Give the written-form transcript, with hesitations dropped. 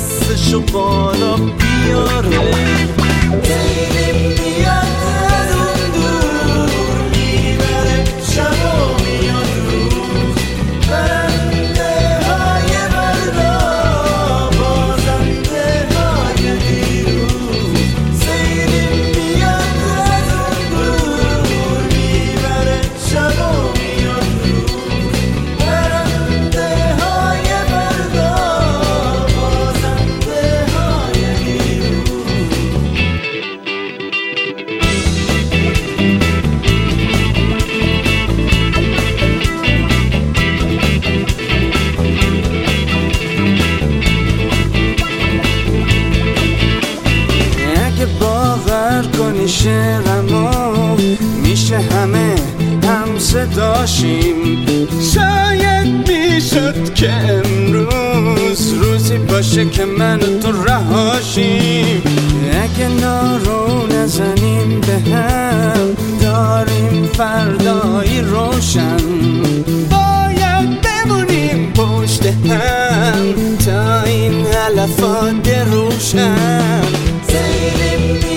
دستشو بالا بیاره. لیلی میاد از اون دور، میبره شب و میاد روز. برنده های فردا، بازنده های دیروز. لیلی میاد از اون دور، میبره شب و میاد روز. برنده های فردا، بازنده های دیروز. اگه باور کنی شعرمو میشه همه هم صداشیم. شاید میشد که امروز روزی باشه که من و تو رهاشیم. اگه نارو نزنیم به هم، داریم فردایی روشن. باید بمونیم پشت هم تا این علفات روشن. لیلی